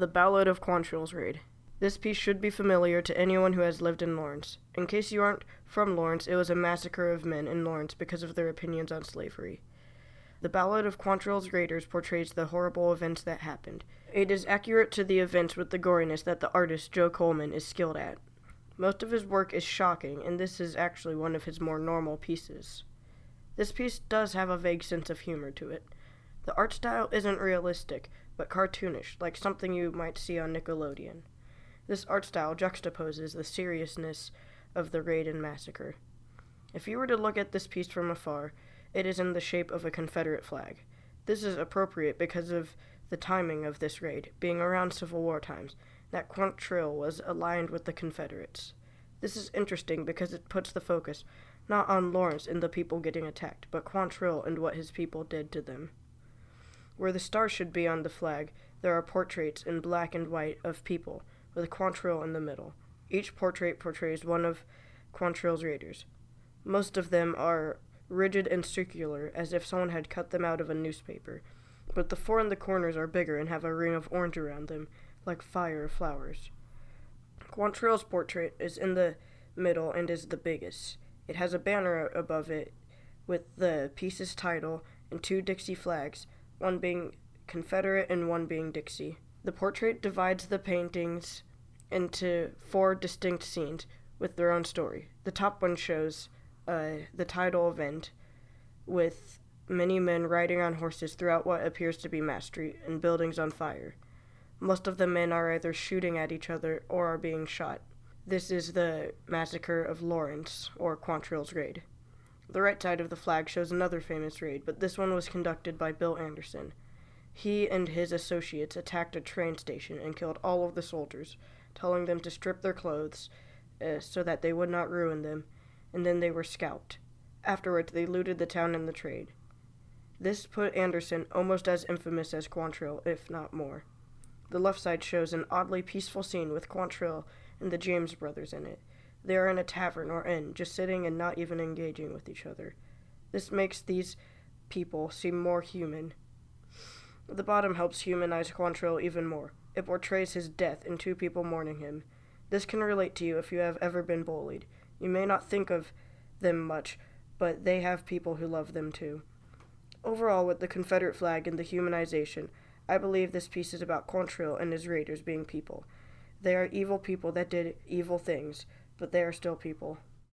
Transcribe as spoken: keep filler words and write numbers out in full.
The Ballad of Quantrill's Raid. This piece should be familiar to anyone who has lived in Lawrence. In case you aren't from Lawrence, it was a massacre of men in Lawrence because of their opinions on slavery. The Ballad of Quantrill's Raiders portrays the horrible events that happened. It is accurate to the events with the goriness that the artist Joe Coleman is skilled at. Most of his work is shocking, and this is actually one of his more normal pieces. This piece does have a vague sense of humor to it. The art style isn't realistic, but cartoonish, like something you might see on Nickelodeon. This art style juxtaposes the seriousness of the raid and massacre. If you were to look at this piece from afar, it is in the shape of a Confederate flag. This is appropriate because of the timing of this raid, being around Civil War times, that Quantrill was aligned with the Confederates. This is interesting because it puts the focus not on Lawrence and the people getting attacked, but Quantrill and what his people did to them. Where the star should be on the flag, there are portraits in black and white of people, with Quantrill in the middle. Each portrait portrays one of Quantrill's raiders. Most of them are rigid and circular, as if someone had cut them out of a newspaper, but the four in the corners are bigger and have a ring of orange around them, like fire or flowers. Quantrill's portrait is in the middle and is the biggest. It has a banner above it with the piece's title and two Dixie flags, one being Confederate and one being Dixie. The portrait divides the paintings into four distinct scenes with their own story. The top one shows uh, the title event with many men riding on horses throughout what appears to be Mass Street and buildings on fire. Most of the men are either shooting at each other or are being shot. This is the massacre of Lawrence, or Quantrill's raid. The right side of the flag shows another famous raid, but this one was conducted by Bill Anderson. He and his associates attacked a train station and killed all of the soldiers, telling them to strip their clothes uh, so that they would not ruin them, and then they were scalped. Afterwards, they looted the town and the trade. This put Anderson almost as infamous as Quantrill, if not more. The left side shows an oddly peaceful scene with Quantrill and the James brothers in it. They are in a tavern or inn, just sitting and not even engaging with each other. This makes these people seem more human. The bottom helps humanize Quantrill even more. It portrays his death and two people mourning him. This can relate to you if you have ever been bullied. You may not think of them much, but they have people who love them too. Overall, with the Confederate flag and the humanization, I believe this piece is about Quantrill and his raiders being people. They are evil people that did evil things, but they are still people.